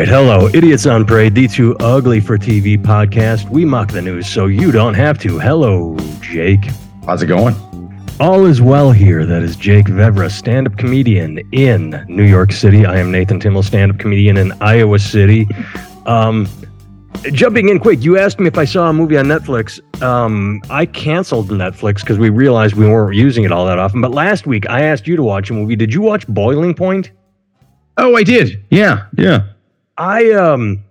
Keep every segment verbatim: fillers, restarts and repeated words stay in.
right, hello, Idiots on Parade, the Too Ugly for T V podcast. We mock the news so you don't have to. Hello, Jake. How's it going? All is well here. That is Jake Vevra, stand-up comedian in New York City. I am Nathan Timmel, stand-up comedian in Iowa City. Um, jumping in quick, you asked me if I saw a movie on Netflix. Um, I canceled Netflix because we realized we weren't using it all that often. But last week, I asked you to watch a movie. Did you watch Boiling Point? Oh, I did. Yeah, yeah. I um,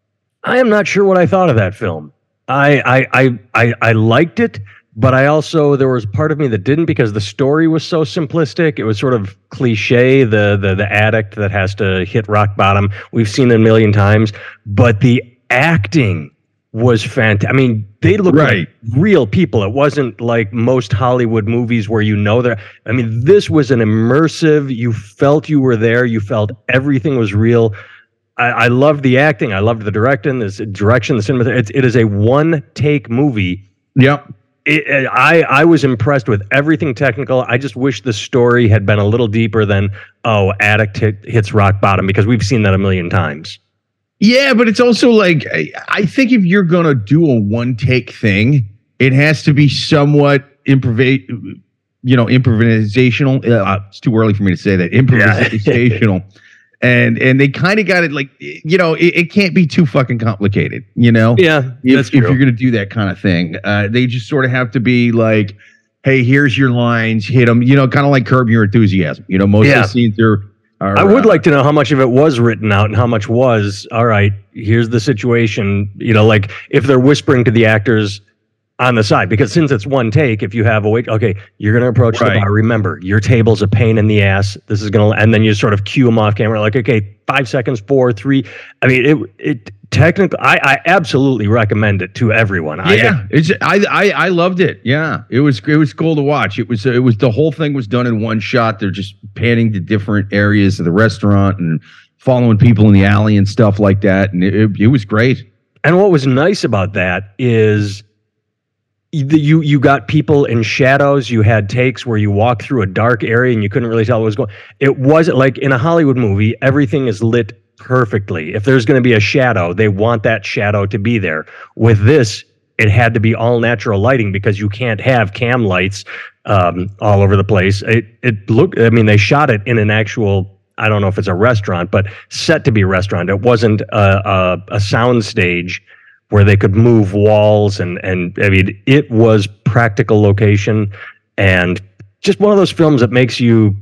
I am not sure what I thought of that film. I I I I, I liked it, but I also there was part of me that didn't because the story was so simplistic. It was sort of cliche, the the the addict that has to hit rock bottom. We've seen it a million times, but the acting was fantastic. I mean, they looked right. like real people. It wasn't like most Hollywood movies where you know they're. I mean, this was an immersive. You felt you were there. You felt everything was real. I, I loved the acting. I loved the directing, this direction, the cinema. It, it is a one-take movie. Yep. It, it, I I was impressed with everything technical. I just wish the story had been a little deeper than, oh, addict hit, hits rock bottom, because we've seen that a million times. Yeah, but it's also like, I, I think if you're going to do a one-take thing, it has to be somewhat improv, you know, improvisational. Uh, it's too early for me to say that. Improvisational. And and they kind of got it like, you know, it, it can't be too fucking complicated, you know? Yeah, if, that's if true. you're going to do that kind of thing. Uh, they just sort of have to be like, hey, here's your lines, hit them, you know, kind of like Curb Your Enthusiasm. You know, most Yeah. of the scenes are, are I would uh, like to know how much of it was written out and how much was, all right, here's the situation, you know, like if they're whispering to the actors on the side, because since it's one take, if you have a wait, okay, you're going to approach Right. the bar. Remember, your table's a pain in the ass. This is going to, and then you sort of cue them off camera, like, okay, five seconds, four, three. I mean, it, it technically, I, I absolutely recommend it to everyone. Yeah, it's I, I I loved it. Yeah, it was it was cool to watch. It was it was the whole thing was done in one shot. They're just panning to different areas of the restaurant and following people in the alley and stuff like that, and it, it, it was great. And what was nice about that is you you got people in shadows. You had takes where you walk through a dark area and you couldn't really tell what was going. It wasn't like in a Hollywood movie, everything is lit perfectly. If there's going to be a shadow, they want that shadow to be there. With this, it had to be all natural lighting because you can't have cam lights um, all over the place. It it looked. I mean, they shot it in an actual, I don't know if it's a restaurant, but set to be a restaurant. It wasn't a a, a sound stage where they could move walls, and and I mean, it was practical location, and just one of those films that makes you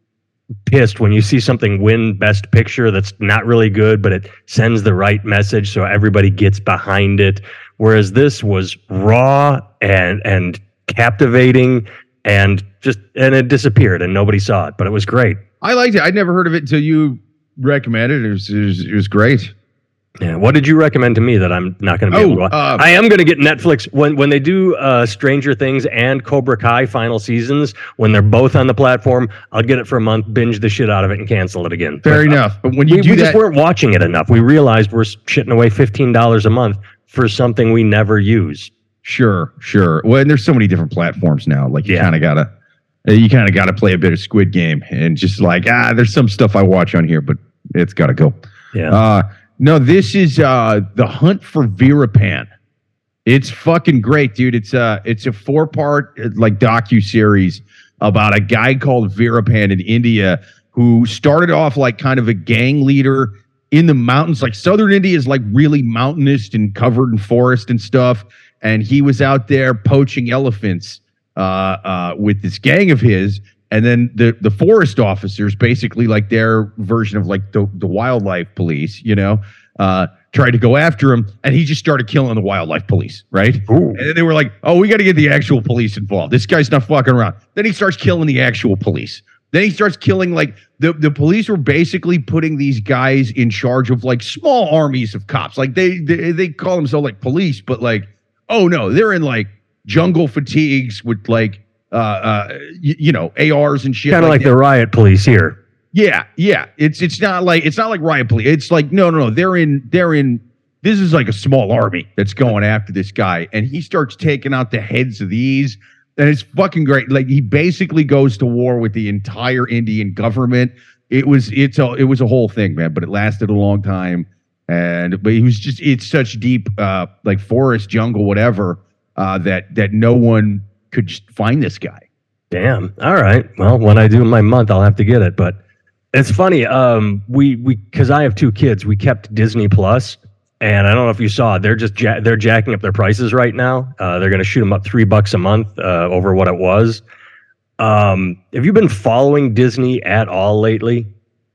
pissed when you see something win Best Picture that's not really good, but it sends the right message, so everybody gets behind it. Whereas this was raw and and captivating, and just and it disappeared, and nobody saw it, but it was great. I liked it. I'd never heard of it until you recommended it. It was it was, it was great. Yeah. What did you recommend to me that I'm not going to be Oh, able to watch? uh, I am going to get Netflix when when they do uh, Stranger Things and Cobra Kai final seasons. When they're both on the platform, I'll get it for a month, binge the shit out of it, and cancel it again. Fair but, enough. But when you we, do we that, just weren't watching it enough. We realized we're shitting away fifteen dollars a month for something we never use. sure, sure. Well, and there's so many different platforms now. Like you Yeah. kind of gotta, you kind of gotta play a bit of Squid Game, and just like ah, there's some stuff I watch on here, but it's got to go. Yeah. Uh, no, this is uh, The Hunt for Veerapan. It's fucking great, dude. It's a it's a four part like docu series about a guy called Veerapan in India who started off like kind of a gang leader in the mountains. Like southern India is like really mountainous and covered in forest and stuff. And he was out there poaching elephants uh, uh, with this gang of his. And then the the forest officers, basically like their version of like the, the wildlife police, you know, uh, tried to go after him, and he just started killing the wildlife police, right? Ooh. And then they were like, oh, we got to get the actual police involved. This guy's not fucking around. Then he starts killing the actual police. Then he starts killing like the, the police were basically putting these guys in charge of like small armies of cops. Like they they, they call themselves like police, but like, oh no, they're in like jungle fatigues with like Uh, uh, y- you know, A Rs and shit. Kind of like, that. the riot police here. Yeah, yeah. It's it's not like it's not like riot police. It's like no, no, no. They're in they're in. This is like a small army that's going after this guy, and he starts taking out the heads of these, and it's fucking great. Like he basically goes to war with the entire Indian government. It was it's a it was a whole thing, man. But it lasted a long time. And but he was just it's such deep uh, like forest, jungle, whatever uh, that that no one could just find this guy. Damn. All right. Well, when I do my month, I'll have to get it. But it's funny. Um, we we because I have two kids, we kept Disney Plus, and I don't know if you saw, they're just ja- they're jacking up their prices right now. Uh, they're going to shoot them up three bucks a month uh, over what it was. Um, have you been following Disney at all lately?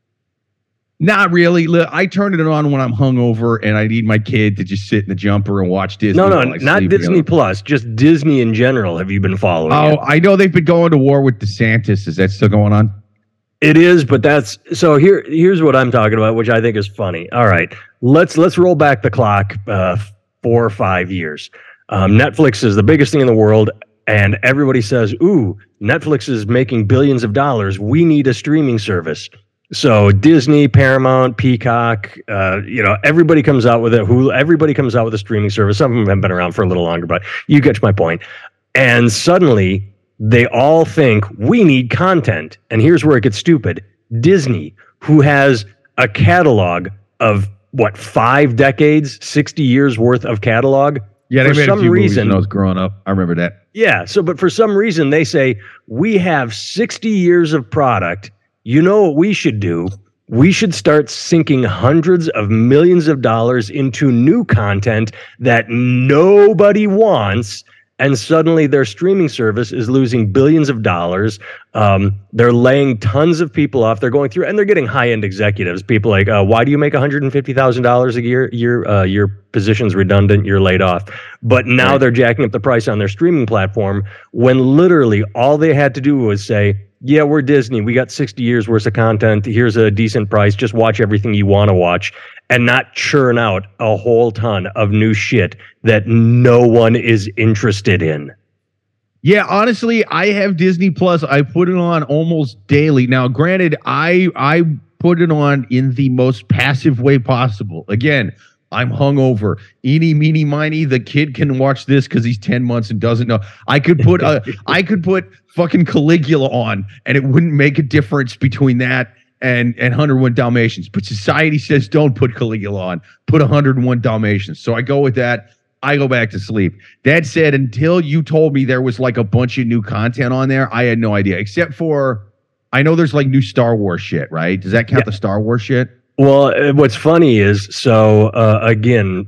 Not really. Look, I turn it on when I'm hungover and I need my kid to just sit in the jumper and watch Disney. No, no, not Disney Plus, just Disney in general. Have you been following Oh, it? I know they've been going to war with DeSantis. Is that still going on? It is, but that's so here. Here's what I'm talking about, which I think is funny. All right, let's let's roll back the clock uh, four or five years. Um, Netflix is the biggest thing in the world, and everybody says, "Ooh, Netflix is making billions of dollars. We need a streaming service." So Disney, Paramount, Peacock, uh, you know, everybody comes out with it. Who everybody comes out with a streaming service. Some of them have been around for a little longer, but you get my point. And suddenly, they all think we need content. And here's where it gets stupid. Disney, who has a catalog of what, five decades, sixty years worth of catalog. Yeah, they for made some a few reason, movies when I was growing up. I remember that. Yeah. So, but for some reason, they say we have sixty years of product. You know what we should do? We should start sinking hundreds of millions of dollars into new content that nobody wants. And suddenly their streaming service is losing billions of dollars. Um, they're laying tons of people off. They're going through, and they're getting high-end executives. People like, uh, why do you make one hundred fifty thousand dollars a year? Your uh, your position's redundant. You're laid off. But now right. They're jacking up the price on their streaming platform when literally all they had to do was say, yeah, we're Disney. We got sixty years worth of content. Here's a decent price. Just watch everything you want to watch and not churn out a whole ton of new shit that no one is interested in. Yeah, honestly, I have Disney Plus. I put it on almost daily. Now, granted, I I put it on in the most passive way possible. Again, I'm hungover. Eeny, meeny, miny. The kid can watch this because he's ten months and doesn't know. I could put a, I could put fucking Caligula on, and it wouldn't make a difference between that and and one oh one Dalmatians. But society says don't put Caligula on. Put one oh one Dalmatians. So I go with that. I go back to sleep. That said, until you told me there was like a bunch of new content on there, I had no idea. Except for, I know there's like new Star Wars shit, right? Does that count yeah. the Star Wars shit? Well, what's funny is, so uh, again,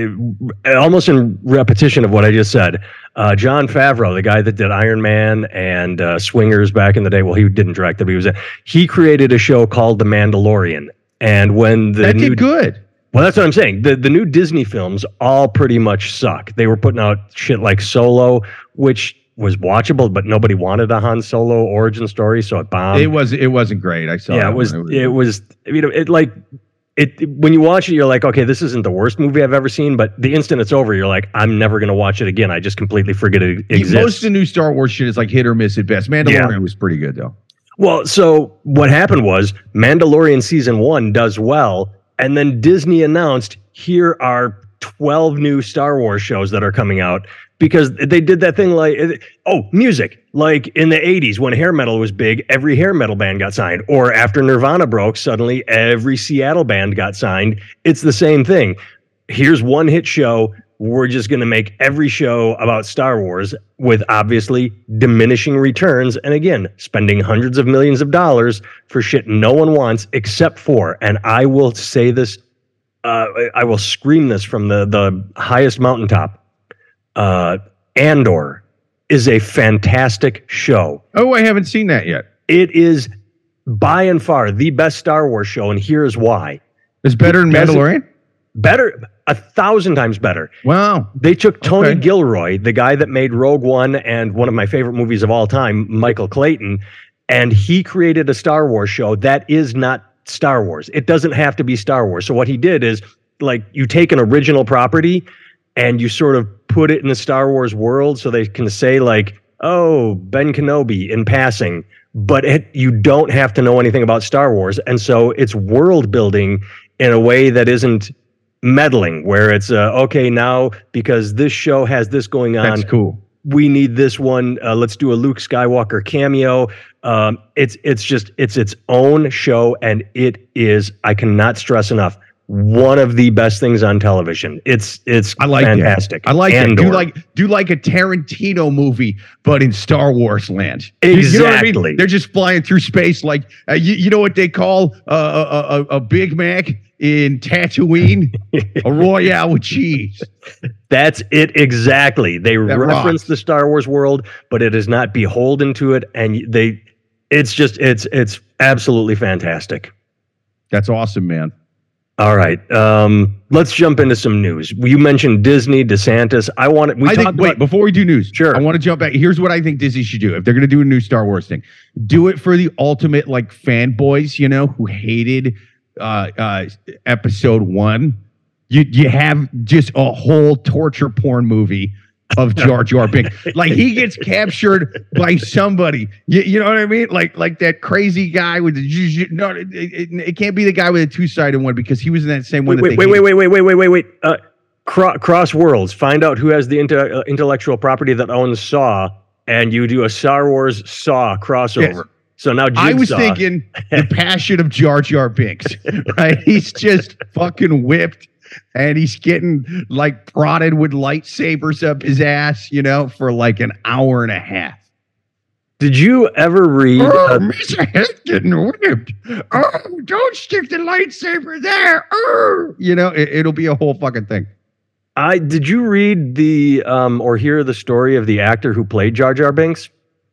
it, almost in repetition of what I just said, uh, Jon Favreau, the guy that did Iron Man and uh, Swingers back in the day, well, he didn't direct it, but he was in, he created a show called The Mandalorian. And when the that new, did good. Well, that's what I'm saying. The the new Disney films all pretty much suck. They were putting out shit like Solo, which was watchable, but nobody wanted a Han Solo origin story, so it bombed. It was it wasn't great. I saw. Yeah, it was. It was, it was. You know, it like it when you watch it, you're like, okay, this isn't the worst movie I've ever seen. But the instant it's over, you're like, I'm never gonna watch it again. I just completely forget it exists. Most of the new Star Wars shit is like hit or miss at best. Mandalorian yeah. was pretty good though. Well, so what happened was Mandalorian season one does well, and then Disney announced here are twelve new Star Wars shows that are coming out. Because they did that thing like, oh, music. Like in the eighties when hair metal was big, every hair metal band got signed. Or after Nirvana broke, suddenly every Seattle band got signed. It's the same thing. Here's one hit show. We're just going to make every show about Star Wars with obviously diminishing returns. And again, spending hundreds of millions of dollars for shit no one wants except for, and I will say this, uh, I will scream this from the, the highest mountaintop. Uh, Andor is a fantastic show. Oh, I haven't seen that yet. It is by and far the best Star Wars show, and here's why. It's better than Mandalorian? Better, a thousand times better. Wow. They took Tony okay. Gilroy, the guy that made Rogue One and one of my favorite movies of all time, Michael Clayton, and he created a Star Wars show that is not Star Wars. It doesn't have to be Star Wars. So what he did is, like, you take an original property and you sort of put it in the Star Wars world so they can say like, oh, Ben Kenobi in passing, but it, you don't have to know anything about Star Wars. And so it's world building in a way that isn't meddling, where it's, uh, okay, now because this show has this going on. That's cool. We need this one. Uh, let's do a Luke Skywalker cameo. Um, it's it's just, it's its own show. And it is, I cannot stress enough, one of the best things on television. It's it's I like fantastic. It. I like Andor. it. Do like do like a Tarantino movie, but in Star Wars land. Exactly. You know what I mean? They're just flying through space. Like uh, you, you know what they call uh, a, a a Big Mac in Tatooine? A Royale with cheese. That's it exactly. They That reference rocks. the Star Wars world, but it is not beholden to it, and they. It's just it's it's absolutely fantastic. That's awesome, man. All right, um, let's jump into some news. You mentioned Disney, DeSantis. I want we I talked think, wait, about, before we do news, Sure. I want to jump back. Here's what I think Disney should do. If they're going to do a new Star Wars thing, do it for the ultimate like fanboys, you know, who hated uh, uh, episode one. You you have just a whole torture porn movie of Jar Jar Binks. Like he gets captured by somebody. You, you know what I mean? Like like that crazy guy with the no. It, it, it can't be the guy with a two sided one because he was in that same one. wait, that wait, they wait, hated. wait, wait, wait, wait, wait, wait. Uh, cro- cross worlds. Find out who has the inte- uh, intellectual property that owns Saw, and you do a Star Wars Saw crossover. Yes. So now Jigsaw. I was thinking the passion of Jar Jar Binks, right? He's just fucking whipped and he's getting like prodded with lightsabers up his ass, you know, for like an hour and a half. Did you ever read? Oh, uh, Mister Head's getting whipped. Oh, don't stick the lightsaber there. Oh, you know, it, it'll be a whole fucking thing. I did you read the um or hear the story of the actor who played Jar Jar Binks?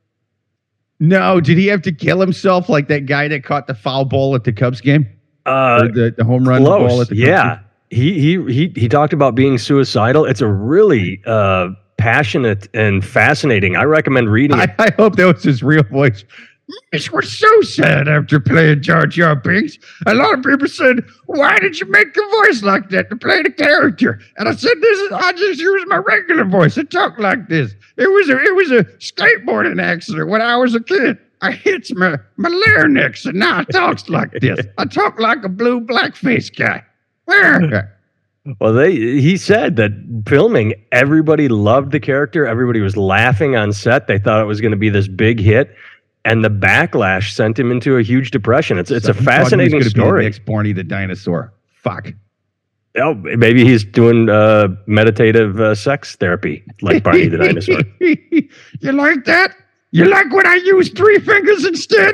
No, did he have to kill himself like that guy that caught the foul ball at the Cubs game? Uh, Or the, the home run close. ball at the Cubs yeah. game? He he he he talked about being suicidal. It's a really uh passionate and fascinating. I recommend reading it. I, I hope that was his real voice. This was so sad after playing Jar Jar Binks. A lot of people said, "Why did you make a voice like that to play the character?" And I said, "This is I just use my regular voice. I talk like this. It was a it was a skateboarding accident when I was a kid. I hit my my larynx and now I talks like this. I talk like a blue blackface guy." Well, they he said that filming, everybody loved the character. Everybody was laughing on set. They thought it was going to be this big hit, and the backlash sent him into a huge depression. It's it's So a he thought he was fascinating gonna be the story. next Barney the dinosaur. Fuck. Oh, maybe he's doing uh, meditative uh, sex therapy like Barney the dinosaur. You like that? You like when I use three fingers instead?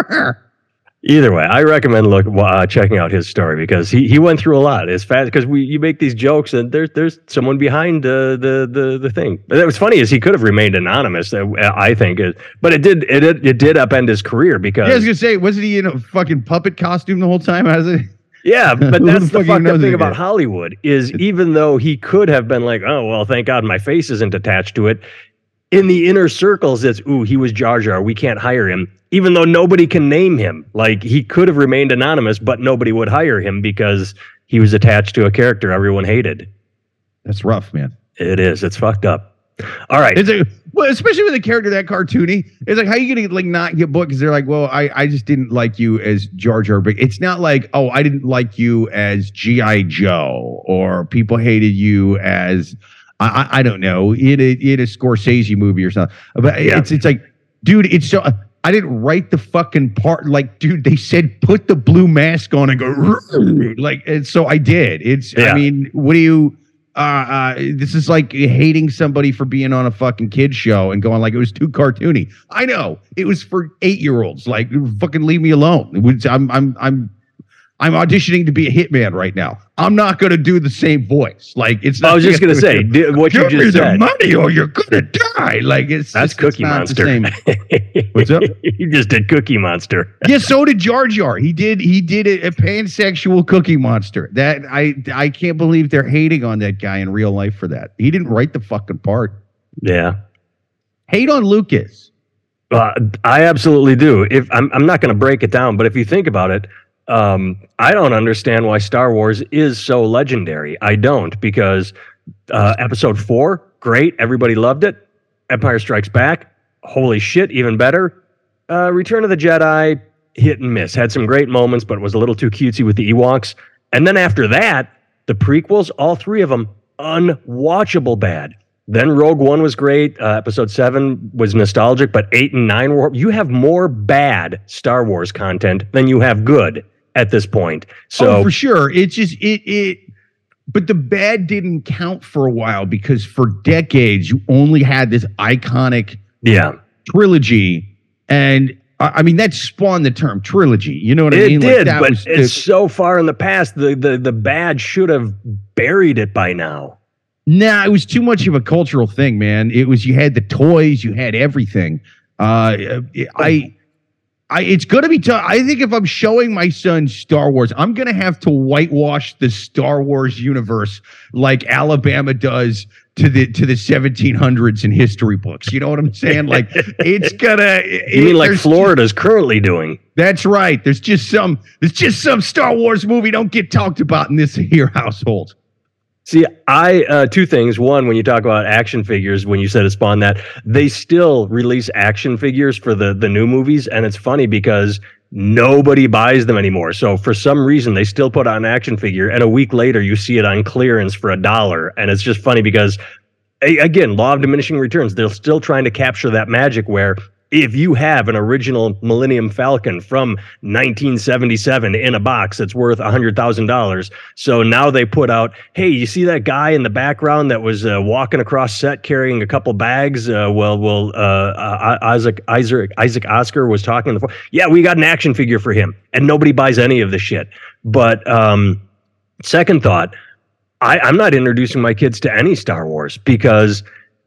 Either way, I recommend look uh, checking out his story because he, he went through a lot. It's fast because we you make these jokes and there's there's someone behind uh, the the the thing. But what's funny is he could have remained anonymous. uh, I think, uh, but it did it it, it did upend his career because Yeah, I was gonna say, wasn't he in a fucking puppet costume the whole time? How's it? yeah. But Who that's the the fuck even fucked knows up thing it about again? Hollywood is even though he could have been like, oh well, thank God my face isn't attached to it. In the inner circles, it's ooh he was Jar Jar. We can't hire him. Even though nobody can name him, like he could have remained anonymous, but nobody would hire him because he was attached to a character everyone hated. That's rough, man. It is. It's fucked up. All right. It's like, well, especially with a character that cartoony. It's like, how you gonna like not get booked? Because they're like, well, I, I just didn't like you as Jar Jar Binks. It's not like, oh, I didn't like you as G I Joe, or people hated you as I, I, I don't know, in a in a Scorsese movie or something. But Yeah. it's it's like, dude, it's so. I didn't write the fucking part. Like, dude, they said put the blue mask on and go "Rrr." like, and so I did. It's. Yeah. I mean, what do you? Uh, uh, this is like hating somebody for being on a fucking kid show and going like it was too cartoony. I know it was for eight year olds. Like, fucking leave me alone. It was, I'm I'm I'm I'm auditioning to be a hitman right now. I'm not going to do the same voice. Like, it's. Not I was just gonna say di- what you Give me just the said. money or you're gonna die. Like, it's That's just, Cookie it's not Monster. the same. What's up? You just did Cookie Monster. Yeah, so did Jar Jar. He did. He did a, a pansexual Cookie Monster. That I I can't believe they're hating on that guy in real life for that. He didn't write the fucking part. Yeah. Hate on Lucas. Uh, I absolutely do. If I'm, I'm not going to break it down, but if you think about it, um, I don't understand why Star Wars is so legendary. I don't because uh, Episode Four, great, everybody loved it. Empire Strikes Back, holy shit, even better. Uh, Return of the Jedi, hit and miss. Had some great moments, but it was a little too cutesy with the Ewoks. And then after that, the prequels, all three of them, unwatchable bad. Then Rogue One was great. Uh, episode seven was nostalgic, but eight and nine were. You have more bad Star Wars content than you have good. at this point. So oh, for sure. It's just it it but the bad didn't count for a while because for decades you only had this iconic yeah trilogy, and I, I mean that spawned the term trilogy. You know what I it mean? did, like, but was, it's it, so far in the past. The the the bad should have buried it by now. Nah, it was too much of a cultural thing, man. It was you had the toys, you had everything. Uh, I. I, it's going to be tough. I think if I'm showing my son Star Wars, I'm going to have to whitewash the Star Wars universe like Alabama does to the to the seventeen hundreds in history books. You know what I'm saying? Like it's gonna. You it, mean like Florida's just, currently doing? That's right. There's just some. There's just some Star Wars movie don't get talked about in this here household. See, I uh, two things. One, when you talk about action figures, when you said it spawned that, they still release action figures for the the new movies, and it's funny because nobody buys them anymore. So for some reason, they still put out an action figure, and a week later, you see it on clearance for a dollar, and it's just funny because, again, law of diminishing returns. They're still trying to capture that magic where if you have an original Millennium Falcon from nineteen seventy-seven in a box that's worth one hundred thousand dollars. So now they put out, hey, you see that guy in the background that was uh, walking across set carrying a couple bags? Uh, well, well, uh, uh, Isaac, Isaac, Isaac Oscar was talking on the phone. Yeah, we got an action figure for him. And nobody buys any of the shit. But um, second thought, I, I'm not introducing my kids to any Star Wars because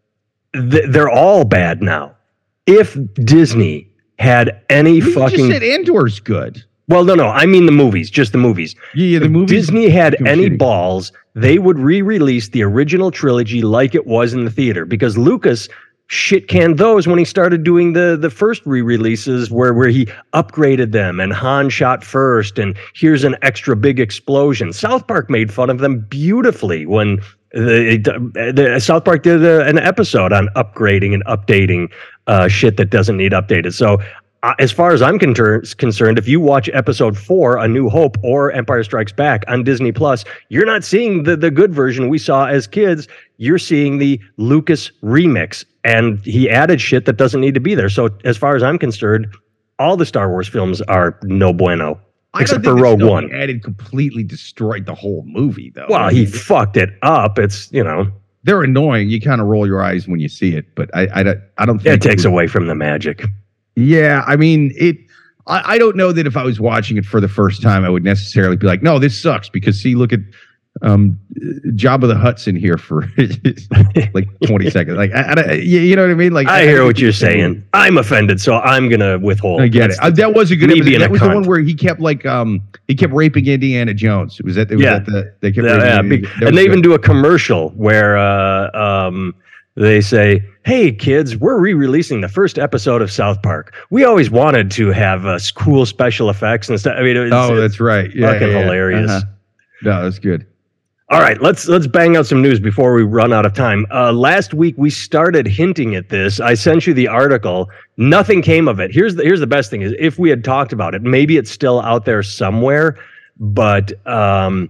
th- they're all bad now. If Disney had any you fucking... You just said Andor's good. Well, no, no. I mean the movies, just the movies. Yeah, yeah the if movies. Disney had any shitty. balls, they would re-release the original trilogy like it was in the theater because Lucas shit-canned those when he started doing the, the first re-releases where, where he upgraded them and Han shot first and here's an extra big explosion. South Park made fun of them beautifully when the, the South Park did a, an episode on upgrading and updating Uh, shit that doesn't need updated. So uh, as far as I'm con- concerned, if you watch episode four, A New Hope or Empire Strikes Back on Disney Plus, you're not seeing the, the good version we saw as kids. You're seeing the Lucas remix, and he added shit that doesn't need to be there. So as far as I'm concerned, all the Star Wars films are no bueno. I except don't for think Rogue One. Added completely destroyed the whole movie, though. Well, he fucked it up. It's, you know. They're annoying. You kind of roll your eyes when you see it, but I, I, I don't think it takes it was, away from the magic. Yeah, I mean, it. I, I don't know that if I was watching it for the first time, I would necessarily be like, "No, this sucks." Because see, look at um, Jabba the Hutt's in here for like twenty seconds. Like, I, I, you know what I mean? Like, I, I hear what you're saying. I'm offended, so I'm gonna withhold. I get That's it. Uh, that was a good. episode. That was cunt. the one where he kept like um he kept raping Indiana Jones. Was that? Was yeah. That the, they kept yeah, raping yeah. And they good. even do a commercial where uh, um they say, "Hey kids, we're re-releasing the first episode of South Park. We always wanted to have uh, cool special effects and stuff." I mean, it was, oh, that's right. Yeah, fucking yeah, yeah. hilarious. Uh-huh. No, that's good. All right, let's let's bang out some news before we run out of time. Uh, last week we started hinting at this. I sent you the article. Nothing came of it. Here's the here's the best thing is if we had talked about it, maybe it's still out there somewhere. But um,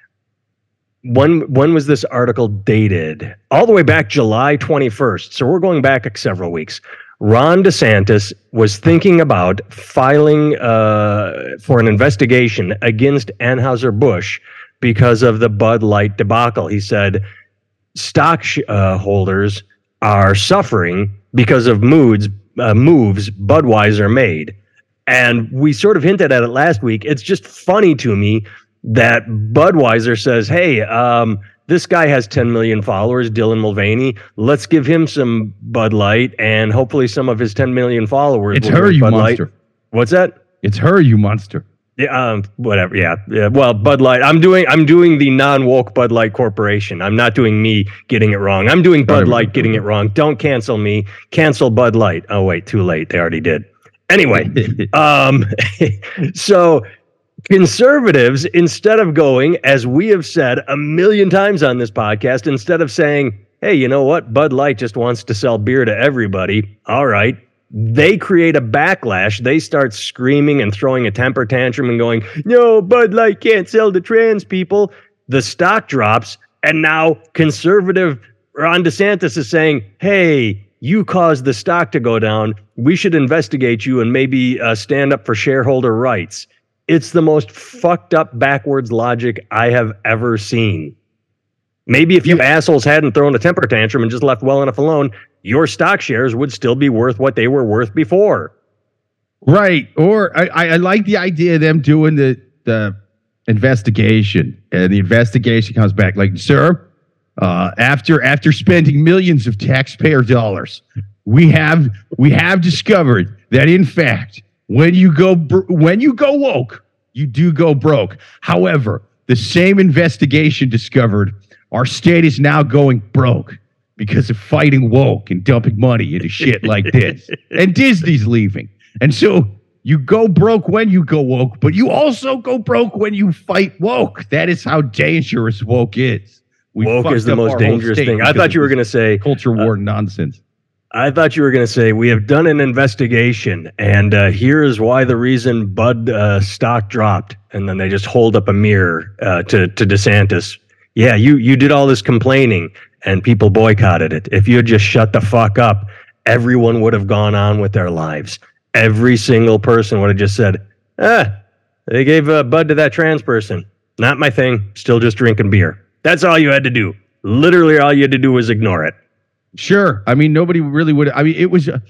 when when was this article dated? All the way back July twenty-first. So we're going back several weeks. Ron DeSantis was thinking about filing uh, for an investigation against Anheuser-Busch because of the Bud Light debacle. He said stock sh- uh, holders are suffering because of moods, uh, moves Budweiser made. And we sort of hinted at it last week. It's just funny to me that Budweiser says, hey, um, this guy has ten million followers, Dylan Mulvaney. Let's give him some Bud Light, and hopefully some of his ten million followers. It's her, you Bud monster. Light. What's that? It's her, you monster. Yeah, um, whatever. Yeah, yeah. Well, Bud Light. I'm doing. I'm doing the non-woke Bud Light Corporation. I'm not doing me getting it wrong. I'm doing Bud Light getting it wrong. Don't cancel me. Cancel Bud Light. Oh wait, too late. They already did. Anyway, um, so conservatives, instead of going, as we have said a million times on this podcast, instead of saying, "Hey, you know what? Bud Light just wants to sell beer to everybody." All right. They create a backlash. They start screaming and throwing a temper tantrum and going, no, Bud Light can't sell to trans people. The stock drops. And now conservative Ron DeSantis is saying, hey, you caused the stock to go down. We should investigate you and maybe uh, stand up for shareholder rights. It's the most fucked up backwards logic I have ever seen. Maybe if you yeah. assholes hadn't thrown a temper tantrum and just left well enough alone, your stock shares would still be worth what they were worth before. Right. Or I, I like the idea of them doing the, the investigation, and the investigation comes back like, sir, uh, after after spending millions of taxpayer dollars, we have we have discovered that in fact, when you go br- when you go woke, you do go broke. However, the same investigation discovered our state is now going broke because of fighting woke and dumping money into shit like this. And Disney's leaving. And so you go broke when you go woke, but you also go broke when you fight woke. That is how dangerous woke is. We woke is the most dangerous thing. I thought you were going to say culture war uh, nonsense. I thought you were going to say we have done an investigation, and uh, here is why the reason Bud uh, stock dropped. And then they just hold up a mirror uh, to to DeSantis. Yeah, you you did all this complaining, and people boycotted it. If you had just shut the fuck up, everyone would have gone on with their lives. Every single person would have just said, ah, they gave uh, Bud to that trans person. Not my thing. Still just drinking beer. That's all you had to do. Literally all you had to do was ignore it. Sure. I mean, nobody really would. I mean, it was, uh,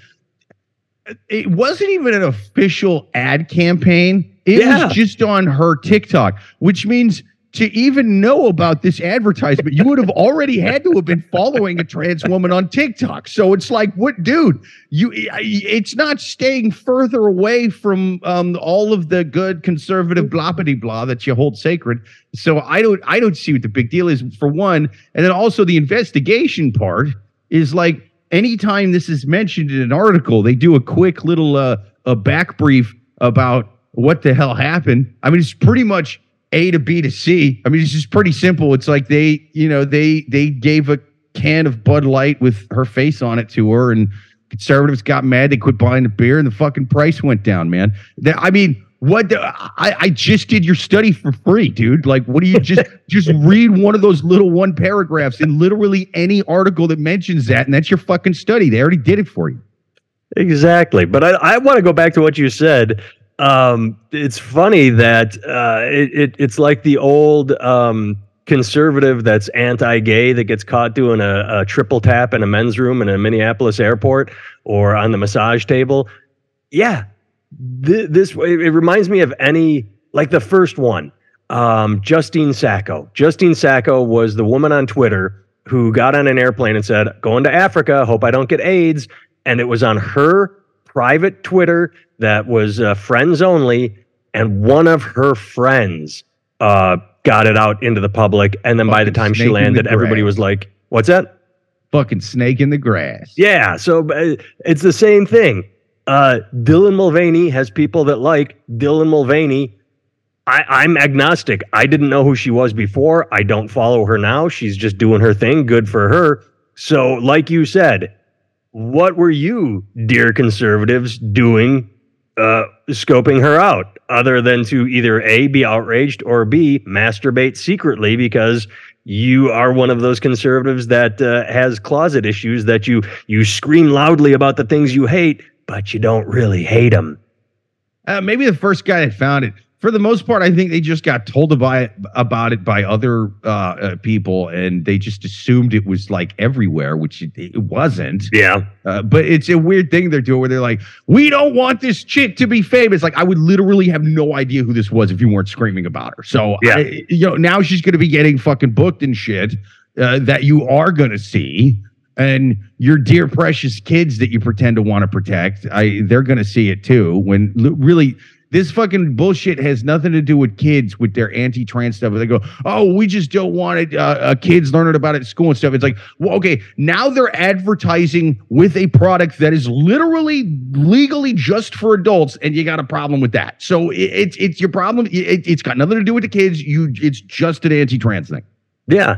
it wasn't even an official ad campaign. It yeah. was just on her TikTok, which means to even know about this advertisement, you would have already had to have been following a trans woman on TikTok. So it's like, what, dude, you, it's not staying further away from um, all of the good conservative blah, blah, blah that you hold sacred. So I don't, I don't see what the big deal is, for one. And then also the investigation part is like, anytime this is mentioned in an article, they do a quick little, uh, a back brief about what the hell happened. I mean, it's pretty much A to B to C. I mean, it's just pretty simple. It's like they, you know, they they gave a can of Bud Light with her face on it to her, and conservatives got mad. They quit buying the beer, and the fucking price went down, man. That, I mean, what? The, I I just did your study for free, dude. Like, what do you just just read one of those little one paragraphs in literally any article that mentions that, and that's your fucking study. They already did it for you. Exactly. But I I want to go back to what you said. Um, it's funny that uh, it, it it's like the old um, conservative that's anti-gay that gets caught doing a, a triple tap in a men's room in a Minneapolis airport or on the massage table. Yeah, th- this it reminds me of any like the first one, um, Justine Sacco. Justine Sacco was the woman on Twitter who got on an airplane and said, "Going to Africa. Hope I don't get AIDS," and it was on her private Twitter that was uh, friends only, and one of her friends uh, got it out into the public, and then Fucking by the time she landed, everybody was like, what's that? Fucking snake in the grass. Yeah, so uh, it's the same thing. Uh, Dylan Mulvaney has people that like Dylan Mulvaney. I, I'm agnostic. I didn't know who she was before. I don't follow her now. She's just doing her thing. Good for her. So like you said, what were you, dear conservatives, doing uh, scoping her out, other than to either A, be outraged, or B, masturbate secretly because you are one of those conservatives that uh, has closet issues that you you scream loudly about the things you hate, but you don't really hate them. Uh, maybe the first guy that found it. For the most part, I think they just got told about it, about it by other uh, uh, people, and they just assumed it was like everywhere, which it, it wasn't. Yeah. Uh, but it's a weird thing they're doing where they're like, we don't want this chick to be famous. Like, I would literally have no idea who this was if you weren't screaming about her. So, yeah. I, you know, now she's going to be getting fucking booked and shit uh, that you are going to see. And your dear precious kids that you pretend to want to protect, I they're going to see it too. When l- really... This fucking bullshit has nothing to do with kids with their anti-trans stuff. They go, oh, we just don't want it, uh, uh, kids learning about it at school and stuff. It's like, well, okay, now they're advertising with a product that is literally legally just for adults, and you got a problem with that. So it, it's it's your problem. It, it's got nothing to do with the kids. You, it's just an anti-trans thing. Yeah.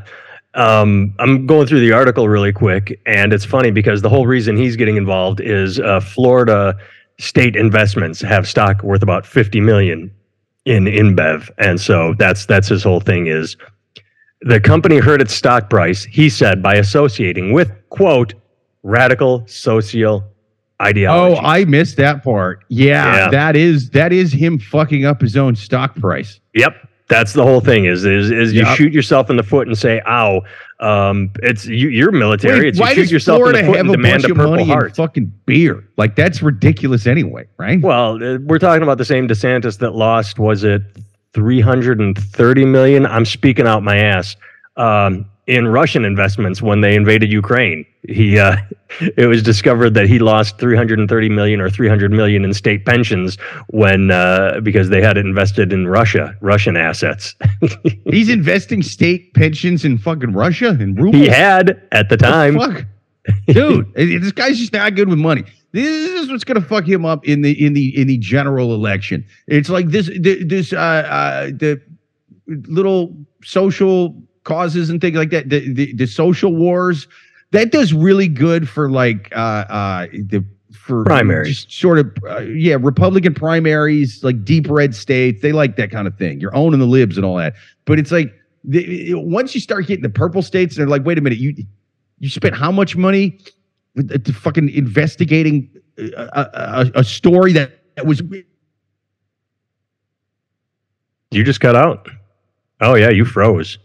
Um, I'm going through the article really quick, and it's funny because the whole reason he's getting involved is uh, Florida state investments have stock worth about fifty million in InBev. And so that's, that's his whole thing is the company hurt its stock price, he said, by associating with, quote, radical social ideology. Oh, I missed that part. Yeah, Yeah. that is that is him fucking up his own stock price. Yep. That's the whole thing is, is, is you Yep. shoot yourself in the foot and say, ow, um, it's you, you're military. Wait, it's you why shoot does yourself Florida in the foot have and a demand bunch a of purple money in heart. fucking beer? Like, that's ridiculous anyway, right? Well, uh, we're talking about the same DeSantis that lost, was it three hundred thirty million? I'm speaking out my ass. Um, in Russian investments when they invaded Ukraine. He uh, it was discovered that he lost three hundred thirty million or three hundred million in state pensions when uh, because they had it invested in Russia, Russian assets. He's investing state pensions in fucking Russia in rubles. He had at the time. The fuck? Dude, this guy's just not good with money. This is what's going to fuck him up in the in the in the general election. It's like this this uh, uh, the little social causes and things like that. The, the the social wars that does really good for like uh uh the for primaries, just sort of uh, yeah Republican primaries, like deep red states. They like that kind of thing. You're owning the libs and all that. But it's like the, once you start getting the purple states, they're like, wait a minute, you you spent how much money to fucking investigating a, a, a story that, that was. You just cut out. Oh yeah, you froze.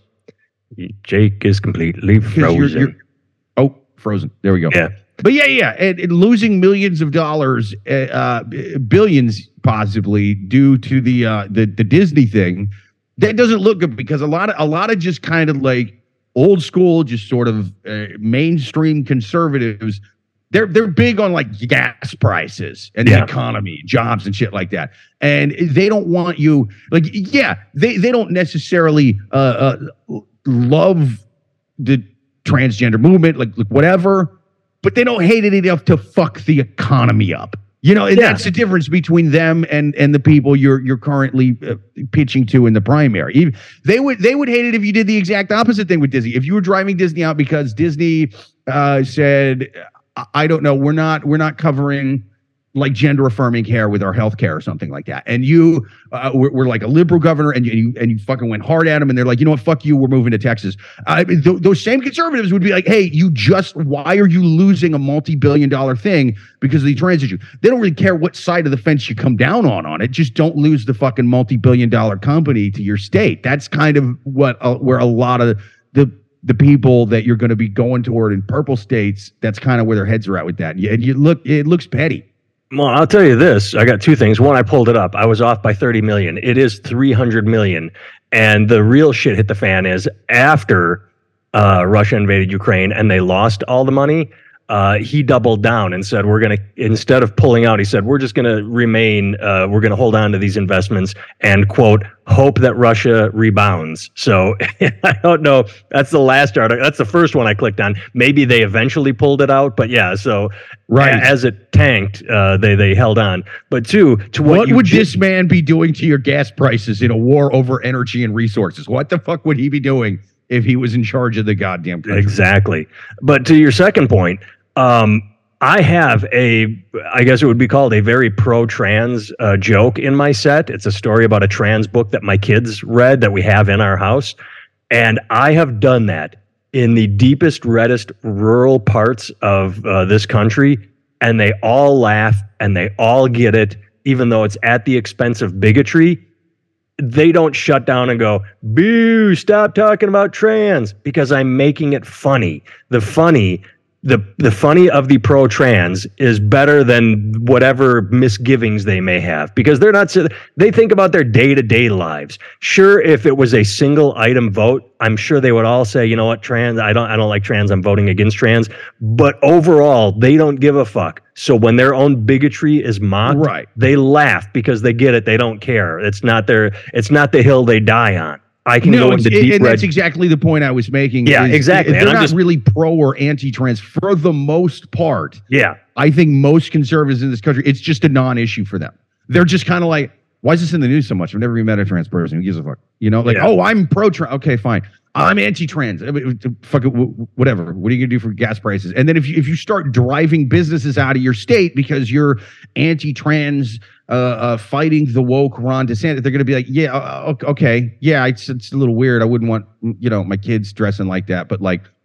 Jake is completely frozen. You're, you're, oh, frozen. There we go. Yeah. But yeah, yeah, and, and losing millions of dollars, uh, billions possibly due to the uh, the the Disney thing, that doesn't look good because a lot of a lot of just kind of like old school, just sort of uh, mainstream conservatives. They're they're big on like gas prices and yeah. the economy, jobs and shit like that, and they don't want you like yeah they they don't necessarily uh, uh, love the transgender movement like, like whatever, but they don't hate it enough to fuck the economy up. You know, and yeah. that's the difference between them and and the people you're you're currently uh, pitching to in the primary. Even, they would they would hate it if you did the exact opposite thing with Disney. If you were driving Disney out because Disney uh, said, I don't know, we're not we're not covering like gender affirming care with our health care or something like that. And you uh, were, were like a liberal governor and you, and you and you fucking went hard at them. And they're like, you know what, fuck you, we're moving to Texas. Uh, th- those same conservatives would be like, hey, you just, why are you losing a multi-billion dollar thing because of the trans issue? They don't really care what side of the fence you come down on on it. Just don't lose the fucking multi-billion dollar company to your state. That's kind of what, uh, where a lot of the, the people that you're going to be going toward in purple states, that's kind of where their heads are at with that. And you look, it looks petty. Well, I'll tell you this. I got two things. One, I pulled it up. I was off by thirty million. It is three hundred million. And the real shit hit the fan is after uh, Russia invaded Ukraine and they lost all the money, uh, he doubled down and said, we're going to, instead of pulling out, he said, we're just going to remain, uh, we're going to hold on to these investments and, quote, hope that Russia rebounds. So I don't know. That's the last article. That's the first one I clicked on. Maybe they eventually pulled it out, but yeah. So right. a, as it tanked, uh, they they held on. But two, to what, what you would j- this man be doing to your gas prices in a war over energy and resources? What the fuck would he be doing if he was in charge of the goddamn country? Exactly. But to your second point, um, I have a, I guess it would be called a very pro-trans uh, joke in my set. It's a story about a trans book that my kids read that we have in our house. And I have done that in the deepest, reddest rural parts of uh, this country. And they all laugh and they all get it, even though it's at the expense of bigotry. They don't shut down and go, boo, stop talking about trans, because I'm making it funny. The funny The the funny of the pro-trans is better than whatever misgivings they may have, because they're not, they think about their day-to-day lives. Sure, if it was a single item vote, I'm sure they would all say, you know what, trans, I don't I don't like trans, I'm voting against trans. But overall, they don't give a fuck. So when their own bigotry is mocked, right. they laugh because they get it, they don't care. It's not their it's not the hill they die on. I can no, go into deep and red. that's exactly the point I was making. Yeah, is, exactly. They're and I'm not just, really pro or anti-trans for the most part. Yeah. I think most conservatives in this country, it's just a non-issue for them. They're just kind of like, why is this in the news so much? I've never even met a trans person. Who gives a fuck? You know, like, yeah. oh, I'm pro-trans. Okay, fine. I'm anti-trans. Fuck it, whatever. What are you gonna do for gas prices? And then if you if you start driving businesses out of your state because you're anti-trans, uh, uh, fighting the woke Ron DeSantis, they're gonna be like, yeah, uh, okay, yeah, it's it's a little weird. I wouldn't want you know my kids dressing like that, but like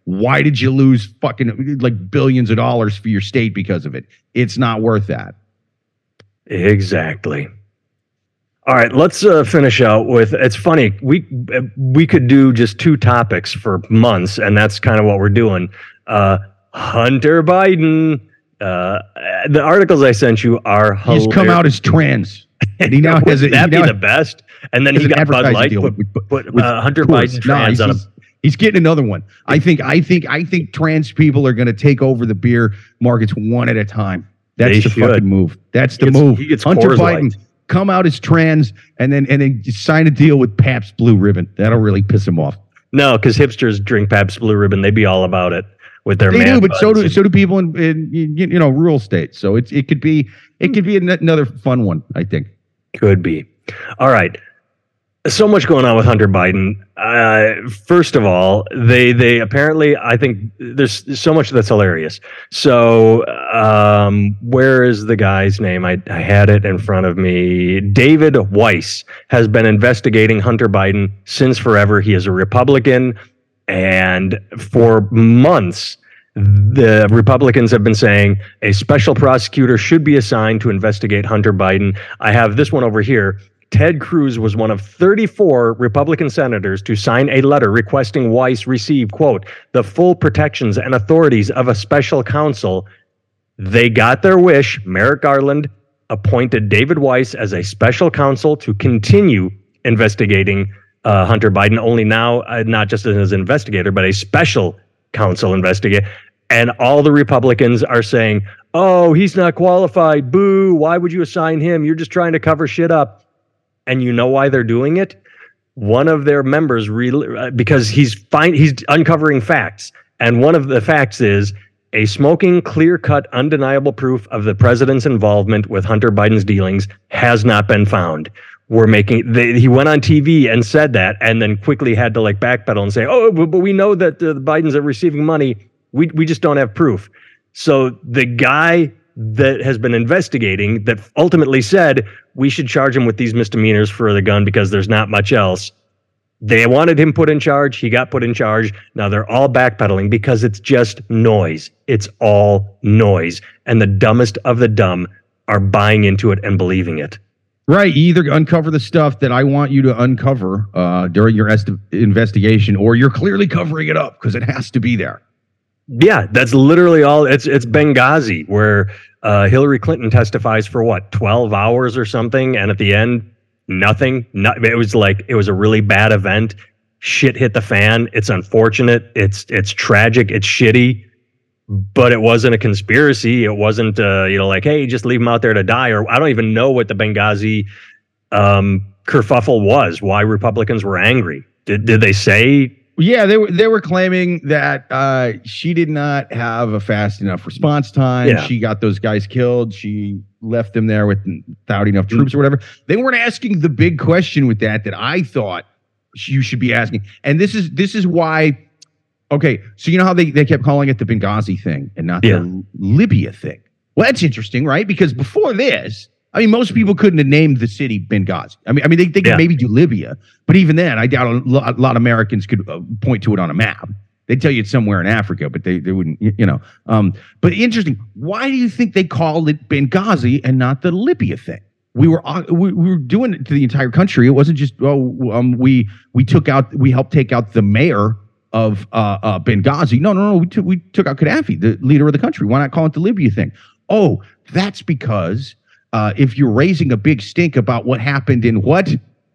Why did you lose fucking like billions of dollars for your state because of it? It's not worth that. Exactly. All right, let's uh, finish out with. It's funny, we we could do just two topics for months, and that's kind of what we're doing. Uh, Hunter Biden. Uh, the articles I sent you are hilarious. He's come out as trans. And he now has a, that he be now the best? And then he got Bud Light. Put, put, put with, uh, Hunter course. Biden No, trans he's, on a. he's, he's getting another one. I think. I think. I think trans people are going to take over the beer markets one at a time. That's They the should. fucking move. That's the He gets- move. he gets Hunter Coors Biden Light. come out as trans and then and then sign a deal with Pabst Blue Ribbon. That'll really piss him off. No, because hipsters drink Pabst Blue Ribbon. They be all about it with their They man do, but so buds do and- so do people in, in you you know rural states. So it's it could be it could be an- another fun one. I think. Could be. All right. So much going on with Hunter Biden. Uh, first of all, they they apparently, I think there's so much that's hilarious. So, um, where is the guy's name? I, I had it in front of me. David Weiss has been investigating Hunter Biden since forever. He is a Republican, and for months, the Republicans have been saying a special prosecutor should be assigned to investigate Hunter Biden. I have this one over here. Ted Cruz was one of thirty-four Republican senators to sign a letter requesting Weiss receive, quote, the full protections and authorities of a special counsel. They got their wish. Merrick Garland appointed David Weiss as a special counsel to continue investigating uh, Hunter Biden, only now uh, not just as an investigator, but a special counsel investigator. And all the Republicans are saying, oh, he's not qualified. Boo. Why would you assign him? You're just trying to cover shit up. And you know why they're doing it? One of their members, re- because he's find, he's uncovering facts. And one of the facts is a smoking, clear-cut, undeniable proof of the president's involvement with Hunter Biden's dealings has not been found. We're making, they, he went on T V and said that, and then quickly had to like backpedal and say, oh, but, but we know that uh, the Bidens are receiving money. We we just don't have proof. So the guy that has been investigating that ultimately said we should charge him with these misdemeanors for the gun because there's not much else. They wanted him put in charge. He got put in charge. Now they're all backpedaling because it's just noise. It's all noise. And the dumbest of the dumb are buying into it and believing it. Right. You either uncover the stuff that I want you to uncover uh, during your est- investigation, or you're clearly covering it up because it has to be there. Yeah, that's literally all. It's it's Benghazi, where uh, Hillary Clinton testifies for what, twelve hours or something, and at the end, nothing. Not, it was like it was a really bad event. Shit hit the fan. It's unfortunate. It's it's tragic. It's shitty, but it wasn't a conspiracy. It wasn't uh, you know like, hey, just leave him out there to die. Or I don't even know what the Benghazi um, kerfuffle was. Why Republicans were angry? Did did they say? Yeah, they were they were claiming that uh, she did not have a fast enough response time. Yeah. She got those guys killed. She left them there without enough troops or whatever. They weren't asking the big question with that that I thought you should be asking. And this is this is why. Okay, so you know how they, they kept calling it the Benghazi thing and not Yeah. the Libya thing. Well, that's interesting, right? Because before this, I mean, most people couldn't have named the city Benghazi. I mean, I mean, they, they could Yeah. maybe do Libya, but even then, I doubt a lo- a lot of Americans could uh, point to it on a map. They'd tell you it's somewhere in Africa, but they, they wouldn't, y- you know. Um, but interesting. Why do you think they called it Benghazi and not the Libya thing? We were uh, we, we were doing it to the entire country. It wasn't just oh um, we we took out we helped take out the mayor of uh, uh, Benghazi. No, no, no. We took we took out Gaddafi, the leader of the country. Why not call it the Libya thing? Oh, that's because. Uh, if you're raising a big stink about what happened in what?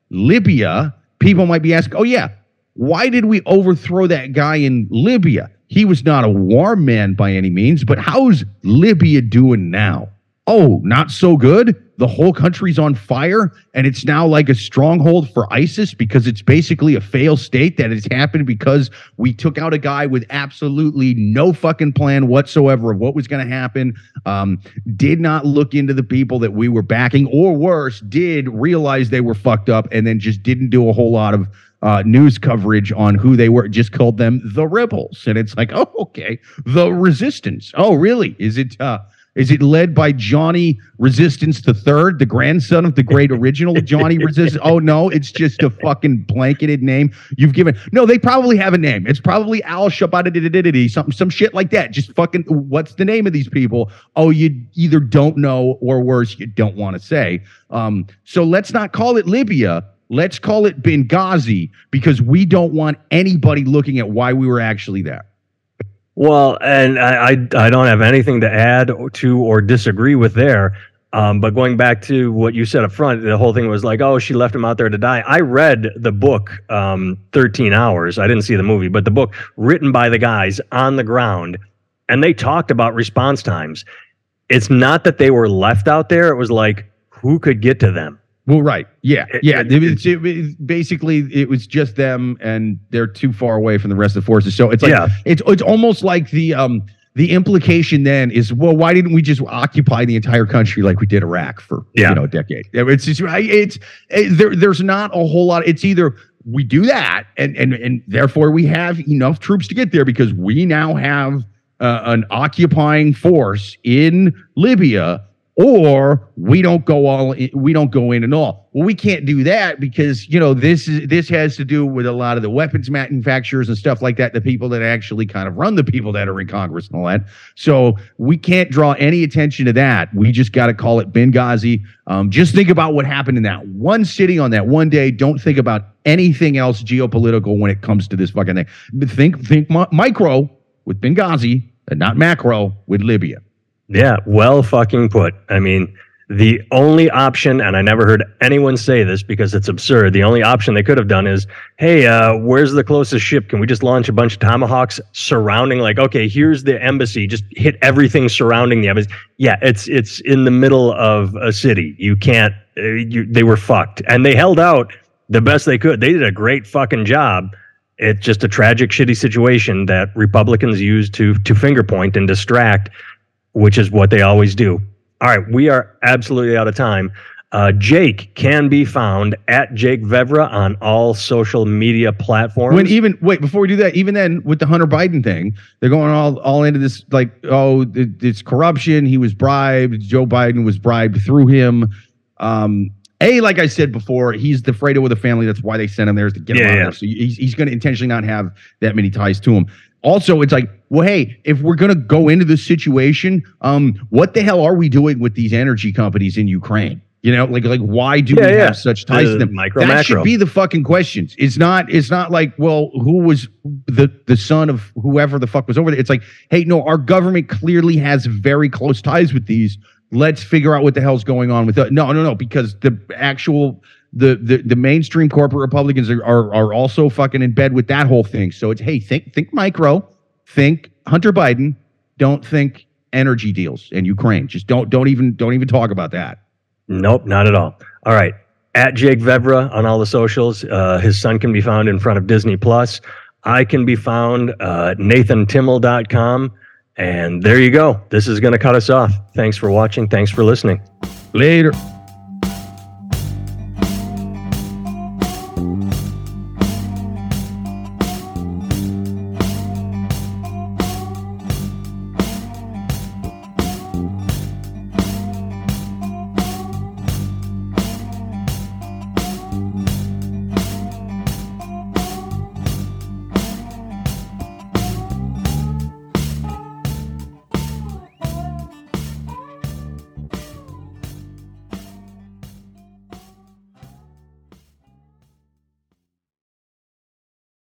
Libya, people might be asking, oh, yeah, why did we overthrow that guy in Libya? He was not a war man by any means, but how's Libya doing now? Oh, not so good? The whole country's on fire, and it's now like a stronghold for ISIS because it's basically a failed state that has happened because we took out a guy with absolutely no fucking plan whatsoever of what was going to happen, um, did not look into the people that we were backing, or worse, did realize they were fucked up and then just didn't do a whole lot of uh, news coverage on who they were, just called them the rebels. And it's like, oh, okay, the resistance. Oh, really? Is it... Uh, Is it led by Johnny Resistance the Third, the grandson of the great original Johnny Resistance? Oh no, it's just a fucking blanketed name you've given. No, they probably have a name. It's probably Al Shabadidididididi, something, some shit like that. Just fucking, what's the name of these people? Oh, you either don't know or worse, you don't want to say. Um, so let's not call it Libya. Let's call it Benghazi, because we don't want anybody looking at why we were actually there. Well, and I, I, I don't have anything to add to or disagree with there. Um, but going back to what you said up front, the whole thing was like, oh, she left him out there to die. I read the book, um, thirteen hours. I didn't see the movie, but the book written by the guys on the ground, and they talked about response times. It's not that they were left out there. It was like, who could get to them? Well, right. Yeah. Yeah. It, it, it, it, basically, it was just them, and they're too far away from the rest of the forces. So it's like, yeah. it's it's almost like the um the implication then is, well, why didn't we just occupy the entire country like we did Iraq for yeah. you know a decade? It's just, it's it, there. There's not a whole lot. It's either we do that, and and and therefore we have enough troops to get there because we now have uh, an occupying force in Libya. Or we don't go all in, we don't go in at all. Well, we can't do that because, you know, this is this has to do with a lot of the weapons manufacturers and stuff like that, the people that actually kind of run the people that are in Congress and all that. So we can't draw any attention to that. We just got to call it Benghazi. Um, just think about what happened in that one city on that one day. Don't think about anything else geopolitical when it comes to this fucking thing. Think think mi- micro with Benghazi and not macro with Libya. Yeah, well fucking put. I mean, the only option, and I never heard anyone say this because it's absurd, the only option they could have done is, hey, uh, where's the closest ship? Can we just launch a bunch of Tomahawks surrounding, like, okay, here's the embassy, just hit everything surrounding the embassy. Yeah, it's it's in the middle of a city. You can't, uh, you, they were fucked. And they held out the best they could. They did a great fucking job. It's just a tragic, shitty situation that Republicans use to to finger point and distract, which is what they always do. All right, we are absolutely out of time. Uh, Jake can be found at Jake Vevra on all social media platforms. When even wait before we do that, even then with the Hunter Biden thing, they're going all all into this like, oh, it, it's corruption. He was bribed. Joe Biden was bribed through him. Um, A, like I said before, he's the Fredo with the family. That's why they sent him there, is to get him yeah, out yeah. there. So he's he's going to intentionally not have that many ties to him. Also, it's like, well, hey, if we're going to go into this situation, um, what the hell are we doing with these energy companies in Ukraine? You know, like, like why do yeah, we yeah. have such ties the to them? Micro, that macro. should be the fucking questions. It's not, it's not like, well, who was the, the son of whoever the fuck was over there? It's like, hey, no, our government clearly has very close ties with these. Let's figure out what the hell's going on with that. No, no, no, because the actual... The, the the mainstream corporate Republicans are, are are also fucking in bed with that whole thing. So it's, hey, think think micro, think Hunter Biden, don't think energy deals in Ukraine. Just don't don't even don't even talk about that. Nope, not at all. All right, at Jake Vevra on all the socials. Uh, his son can be found in front of Disney Plus. I can be found uh, at nathan timmel dot com. And there you go. This is going to cut us off. Thanks for watching. Thanks for listening. Later.